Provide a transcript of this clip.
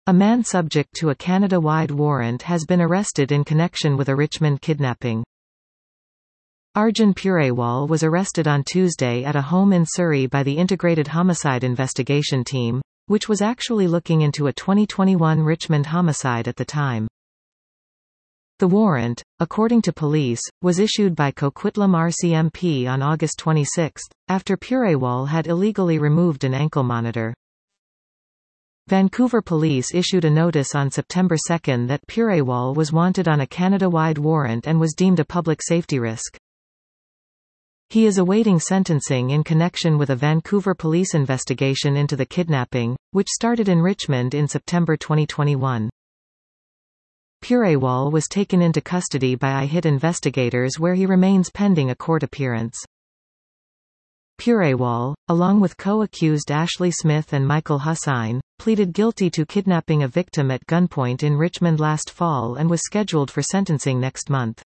A man subject to a Canada-wide warrant has been arrested in connection with a Richmond kidnapping. Arjun Purewal was arrested on Tuesday at a home in Surrey by the Integrated Homicide Investigation Team, which was actually looking into a 2021 Richmond homicide at the time. The warrant, according to police, was issued by Coquitlam RCMP on August 26, after Purewal had illegally removed an ankle monitor. Vancouver police issued a notice on September 2 that Purewal was wanted on a Canada-wide warrant and was deemed a public safety risk. He is awaiting sentencing in connection with a Vancouver police investigation into the kidnapping, which started in Richmond in September 2021. Purewal was taken into custody by IHIT investigators where he remains pending a court appearance. Purewal, along with co-accused Ashley Smith and Michael Hussain, pleaded guilty to kidnapping a victim at gunpoint in Richmond last fall and was scheduled for sentencing next month.